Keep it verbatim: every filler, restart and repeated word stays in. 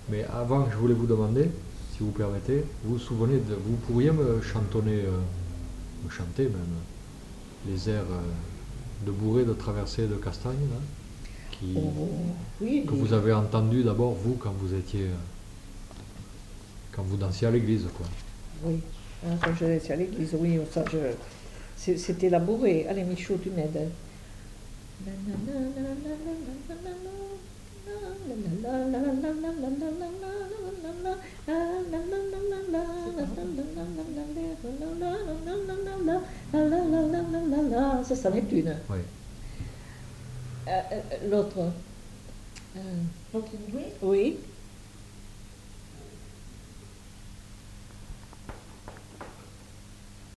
Mais avant, je voulais vous demander, si vous permettez, vous vous souvenez de, vous pourriez me chantonner, euh, me chanter même, les airs euh, de bourrée, de traversée de Castagne, là, qui, Oh, oui, que les- vous avez entendu d'abord vous quand vous étiez, euh, quand vous dansiez à l'église, quoi. oui. Hein, quand j'étais à l'église, oui, ça, je, c'est- c'était la bourrée. Allez, Michaud, tu m'aides. Ça, ça n'est plus. Euh, Oui. euh, L'autre. Euh, Donc, oui. oui.